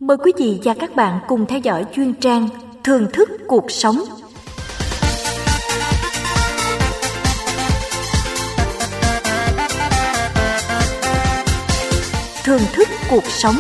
Mời quý vị và các bạn cùng theo dõi chuyên trang Thưởng thức cuộc sống. Thưởng thức cuộc sống.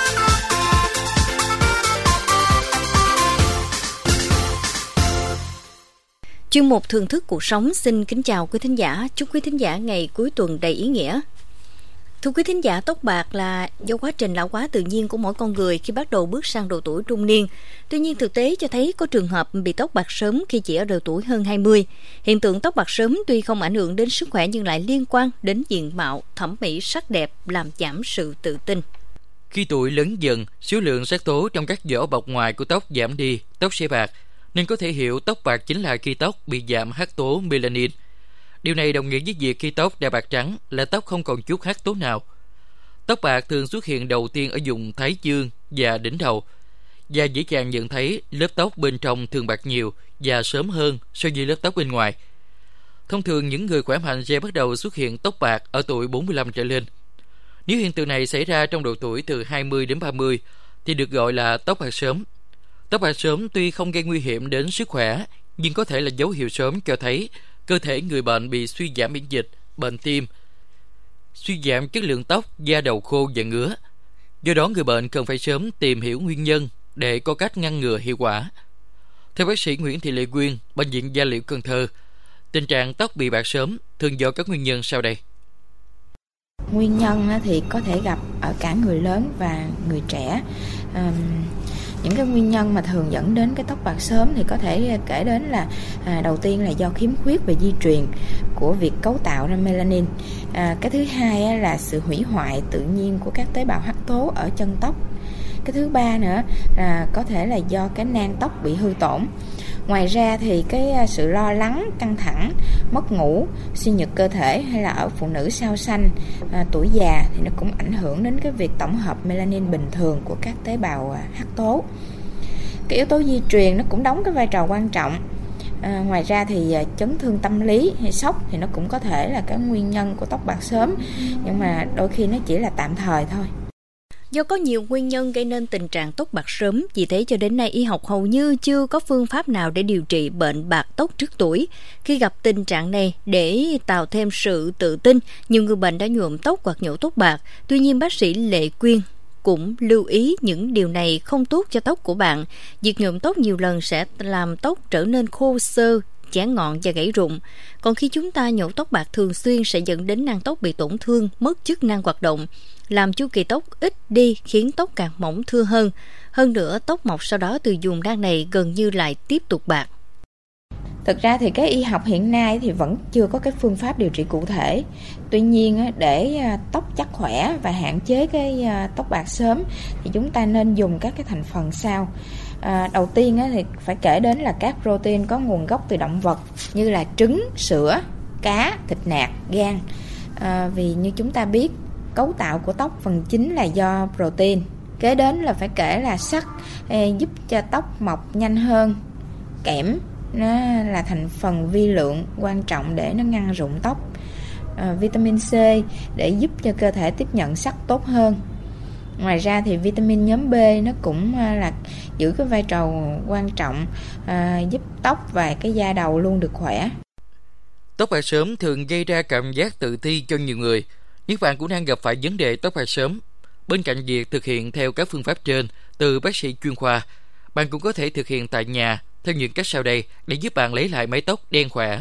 Chuyên mục Thưởng thức cuộc sống xin kính chào quý thính giả. Chúc quý thính giả ngày cuối tuần đầy ý nghĩa. Thưa quý thính giả, tóc bạc là do quá trình lão hóa tự nhiên của mỗi con người khi bắt đầu bước sang độ tuổi trung niên. Tuy nhiên, thực tế cho thấy có trường hợp bị tóc bạc sớm khi chỉ ở độ tuổi hơn 20. Hiện tượng tóc bạc sớm tuy không ảnh hưởng đến sức khỏe nhưng lại liên quan đến diện mạo, thẩm mỹ, sắc đẹp, làm giảm sự tự tin. Khi tuổi lớn dần, số lượng sắc tố trong các vỏ bọc ngoài của tóc giảm đi, tóc sẽ bạc, nên có thể hiểu tóc bạc chính là khi tóc bị giảm hắc tố melanin. Điều này đồng nghĩa với việc khi tóc đã bạc trắng là tóc không còn chút hắc tố nào. Tóc bạc thường xuất hiện đầu tiên ở vùng thái dương và đỉnh đầu, và dễ dàng nhận thấy lớp tóc bên trong thường bạc nhiều và sớm hơn so với lớp tóc bên ngoài. Thông thường những người khỏe mạnh sẽ bắt đầu xuất hiện tóc bạc ở tuổi 45 trở lên. Nếu hiện tượng này xảy ra trong độ tuổi từ 20 đến 30 thì được gọi là tóc bạc sớm. Tóc bạc sớm tuy không gây nguy hiểm đến sức khỏe, nhưng có thể là dấu hiệu sớm cho thấy cơ thể người bệnh bị suy giảm miễn dịch, bệnh tim, suy giảm chất lượng tóc, da đầu khô và ngứa. Do đó người bệnh cần phải sớm tìm hiểu nguyên nhân để có cách ngăn ngừa hiệu quả. Theo bác sĩ Nguyễn Thị Lệ Quyên, Bệnh viện Gia Liễu Cần Thơ, tình trạng tóc bị bạc sớm thường do các nguyên nhân sau đây. Nguyên nhân thì có thể gặp ở cả người lớn và người trẻ. Những cái nguyên nhân mà thường dẫn đến cái tóc bạc sớm thì có thể kể đến là đầu tiên là do khiếm khuyết về di truyền của việc cấu tạo ra melanin. Cái thứ hai là sự hủy hoại tự nhiên của các tế bào hắc tố ở chân tóc. Cái thứ ba nữa là có thể là do cái nang tóc bị hư tổn. Ngoài ra thì cái sự lo lắng, căng thẳng, mất ngủ, suy nhược cơ thể hay là ở phụ nữ sao xanh, tuổi già thì nó cũng ảnh hưởng đến cái việc tổng hợp melanin bình thường của các tế bào hắc tố. Cái yếu tố di truyền nó cũng đóng cái vai trò quan trọng. Ngoài ra thì chấn thương tâm lý hay sốc thì nó cũng có thể là cái nguyên nhân của tóc bạc sớm, nhưng mà đôi khi nó chỉ là tạm thời thôi. Do có nhiều nguyên nhân gây nên tình trạng tóc bạc sớm, vì thế cho đến nay y học hầu như chưa có phương pháp nào để điều trị bệnh bạc tóc trước tuổi. Khi gặp tình trạng này, để tạo thêm sự tự tin, nhiều người bệnh đã nhuộm tóc hoặc nhổ tóc bạc. Tuy nhiên, bác sĩ Lệ Quyên cũng lưu ý những điều này không tốt cho tóc của bạn. Việc nhuộm tóc nhiều lần sẽ làm tóc trở nên khô xơ, chẻ ngọn và gãy rụng. Còn khi chúng ta nhổ tóc bạc thường xuyên sẽ dẫn đến nang tóc bị tổn thương, mất chức năng hoạt động, làm chu kỳ tóc ít đi, khiến tóc càng mỏng thưa hơn. Hơn nữa, tóc mọc sau đó từ vùng nang này gần như lại tiếp tục bạc. Thực ra thì cái y học hiện nay thì vẫn chưa có cái phương pháp điều trị cụ thể. Tuy nhiên để tóc chắc khỏe và hạn chế cái tóc bạc sớm thì chúng ta nên dùng các cái thành phần sau. Đầu tiên thì phải kể đến là các protein có nguồn gốc từ động vật như là trứng, sữa, cá, thịt nạc, gan. Vì như chúng ta biết, cấu tạo của tóc phần chính là do protein. Kế đến là phải kể là sắt, giúp cho tóc mọc nhanh hơn. Kẽm, nó là thành phần vi lượng quan trọng để nó ngăn rụng tóc. Vitamin C để giúp cho cơ thể tiếp nhận sắt tốt hơn. Ngoài ra thì vitamin nhóm B nó cũng là giữ cái vai trò quan trọng, giúp tóc và cái da đầu luôn được khỏe. Tóc bạc sớm thường gây ra cảm giác tự ti cho nhiều người. Nếu bạn cũng đang gặp phải vấn đề tóc bạc sớm, bên cạnh việc thực hiện theo các phương pháp trên từ bác sĩ chuyên khoa, bạn cũng có thể thực hiện tại nhà theo những cách sau đây để giúp bạn lấy lại mái tóc đen khỏe.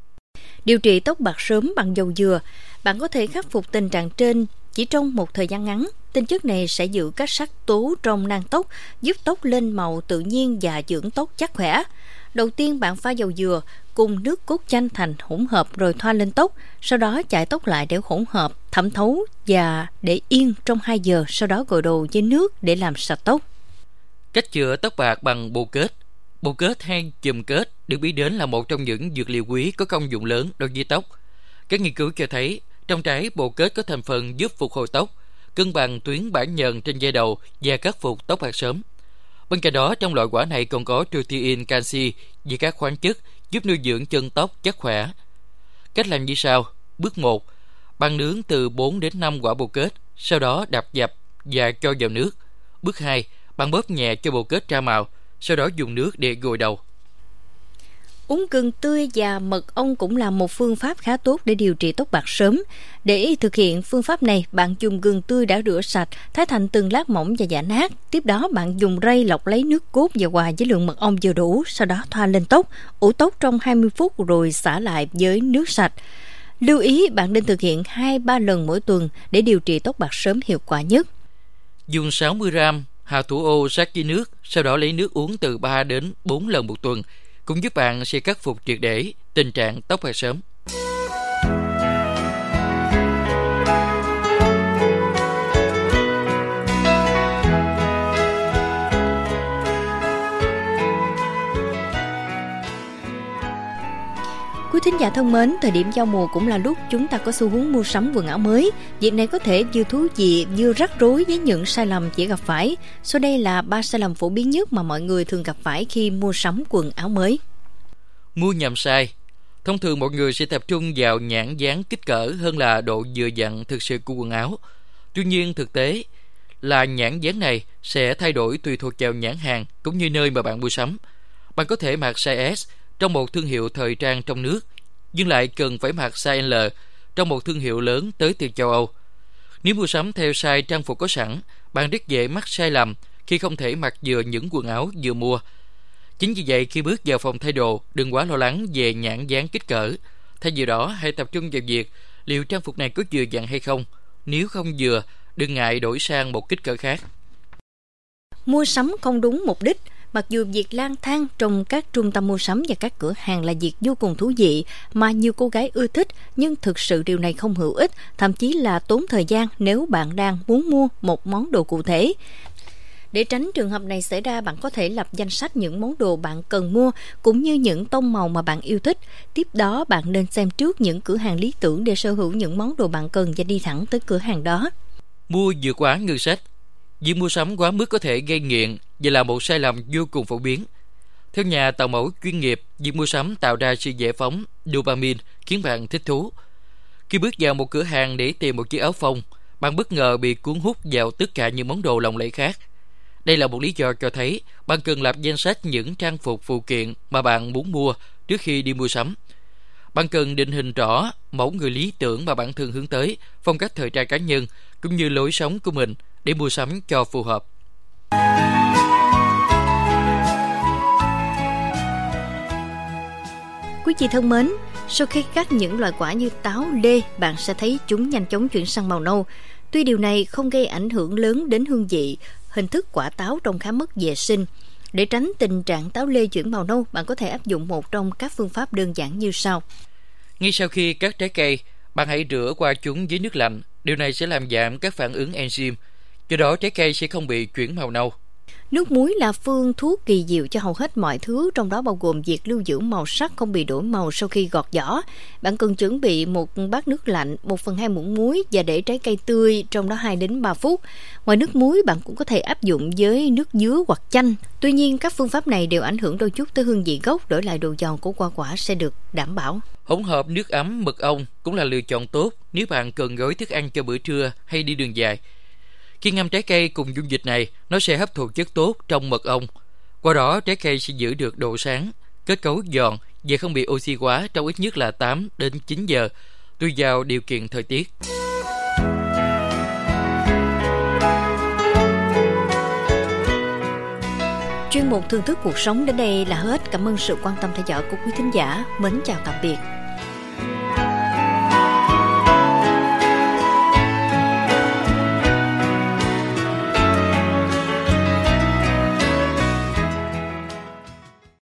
Điều trị tóc bạc sớm bằng dầu dừa. Bạn có thể khắc phục tình trạng trên chỉ trong một thời gian ngắn. Tinh chất này sẽ giữ các sắc tố trong nang tóc, giúp tóc lên màu tự nhiên và dưỡng tóc chắc khỏe. Đầu tiên bạn pha dầu dừa cùng nước cốt chanh thành hỗn hợp rồi thoa lên tóc, sau đó chải tóc lại để hỗn hợp thẩm thấu và để yên trong 2 giờ, sau đó gội đầu với nước để làm sạch tóc. Cách chữa tóc bạc bằng bồ kết. Bồ kết hay chùm kết được biết đến là một trong những dược liệu quý có công dụng lớn đối với tóc. Các nghiên cứu cho thấy trong trái bồ kết có thành phần giúp phục hồi tóc, cân bằng tuyến bã nhờn trên da đầu và khắc phục tóc bạc sớm. Bên cạnh đó, trong loại quả này còn có protein, canxi và các khoáng chất giúp nuôi dưỡng chân tóc chắc khỏe. Cách làm như sau. Bước 1. Băm nướng từ 4 đến 5 quả bồ kết, sau đó đập dập và cho vào nước. Bước 2. Bạn bóp nhẹ cho bộ kết ra màu, sau đó dùng nước để gội đầu. Uống gừng tươi và mật ong cũng là một phương pháp khá tốt để điều trị tóc bạc sớm. Để thực hiện phương pháp này, bạn dùng gừng tươi đã rửa sạch, thái thành từng lát mỏng và giã nát. Tiếp đó bạn dùng rây lọc lấy nước cốt và hòa với lượng mật ong vừa đủ, sau đó thoa lên tóc, ủ tóc trong 20 phút rồi xả lại với nước sạch. Lưu ý bạn nên thực hiện 2-3 lần mỗi tuần để điều trị tóc bạc sớm hiệu quả nhất. Dùng 60g hạt thủ ô sát với nước, sau đó lấy nước uống từ 3 đến 4 lần một tuần, cũng giúp bạn sẽ khắc phục triệt để tình trạng tóc bạc sớm. Quý thính giả thân mến, thời điểm giao mùa cũng là lúc chúng ta có xu hướng mua sắm quần áo mới. Việc này có thể vừa thú vị vừa rắc rối với những sai lầm dễ gặp phải. Sau đây là 3 sai lầm phổ biến nhất mà mọi người thường gặp phải khi mua sắm quần áo mới. Mua nhầm size. Thông thường mọi người sẽ tập trung vào nhãn dán kích cỡ hơn là độ vừa vặn thực sự của quần áo. Tuy nhiên thực tế là nhãn dán này sẽ thay đổi tùy thuộc vào nhãn hàng cũng như nơi mà bạn mua sắm. Bạn có thể mặc size S trong một thương hiệu thời trang trong nước, nhưng lại cần phải mặc size L trong một thương hiệu lớn tới từ châu Âu. Nếu mua sắm theo size trang phục có sẵn, bạn rất dễ mắc sai lầm khi không thể mặc vừa những quần áo vừa mua. Chính vì vậy, khi bước vào phòng thay đồ, đừng quá lo lắng về nhãn dán kích cỡ. Thay vì đó, hãy tập trung vào việc liệu trang phục này có vừa vặn hay không. Nếu không vừa, đừng ngại đổi sang một kích cỡ khác. Mua sắm không đúng mục đích. Mặc dù việc lang thang trong các trung tâm mua sắm và các cửa hàng là việc vô cùng thú vị mà nhiều cô gái ưa thích, nhưng thực sự điều này không hữu ích, thậm chí là tốn thời gian nếu bạn đang muốn mua một món đồ cụ thể. Để tránh trường hợp này xảy ra, bạn có thể lập danh sách những món đồ bạn cần mua cũng như những tông màu mà bạn yêu thích. Tiếp đó, bạn nên xem trước những cửa hàng lý tưởng để sở hữu những món đồ bạn cần và đi thẳng tới cửa hàng đó. Mua vượt quá ngân sách. Việc mua sắm quá mức có thể gây nghiện và là một sai lầm vô cùng phổ biến. Theo nhà tạo mẫu chuyên nghiệp, việc mua sắm tạo ra sự giải phóng dopamine khiến bạn thích thú. Khi bước vào một cửa hàng để tìm một chiếc áo phông, bạn bất ngờ bị cuốn hút vào tất cả những món đồ lộng lẫy khác. Đây là một lý do cho thấy bạn cần lập danh sách những trang phục phụ kiện mà bạn muốn mua trước khi đi mua sắm. Bạn cần định hình rõ mẫu người lý tưởng mà bạn thường hướng tới, phong cách thời trang cá nhân cũng như lối sống của mình để mua sắm cho phù hợp. Quý vị thân mến, sau khi cắt những loại quả như táo, lê, bạn sẽ thấy chúng nhanh chóng chuyển sang màu nâu. Tuy điều này không gây ảnh hưởng lớn đến hương vị, hình thức quả táo trông khá mất vệ sinh. Để tránh tình trạng táo lê chuyển màu nâu, bạn có thể áp dụng một trong các phương pháp đơn giản như sau. Ngay sau khi cắt trái cây, bạn hãy rửa qua chúng với nước lạnh. Điều này sẽ làm giảm các phản ứng enzyme, do đó trái cây sẽ không bị chuyển màu nâu. Nước muối là phương thuốc kỳ diệu cho hầu hết mọi thứ, trong đó bao gồm việc lưu giữ màu sắc không bị đổi màu sau khi gọt vỏ. Bạn cần chuẩn bị một bát nước lạnh, 1/2 muỗng muối và để trái cây tươi trong đó 2 đến 3 phút. Ngoài nước muối, bạn cũng có thể áp dụng với nước dứa hoặc chanh. Tuy nhiên, các phương pháp này đều ảnh hưởng đôi chút tới hương vị gốc, đổi lại độ giòn của hoa quả sẽ được đảm bảo. Hỗn hợp nước ấm mật ong cũng là lựa chọn tốt nếu bạn cần gói thức ăn cho bữa trưa hay đi đường dài. Khi ngâm trái cây cùng dung dịch này, nó sẽ hấp thụ chất tốt trong mật ong. Qua đó, trái cây sẽ giữ được độ sáng, kết cấu giòn và không bị oxy hóa trong ít nhất là 8 đến 9 giờ, tùy vào điều kiện thời tiết. Chuyên mục Thưởng thức cuộc sống đến đây là hết. Cảm ơn sự quan tâm theo dõi của quý thính giả. Mến chào tạm biệt.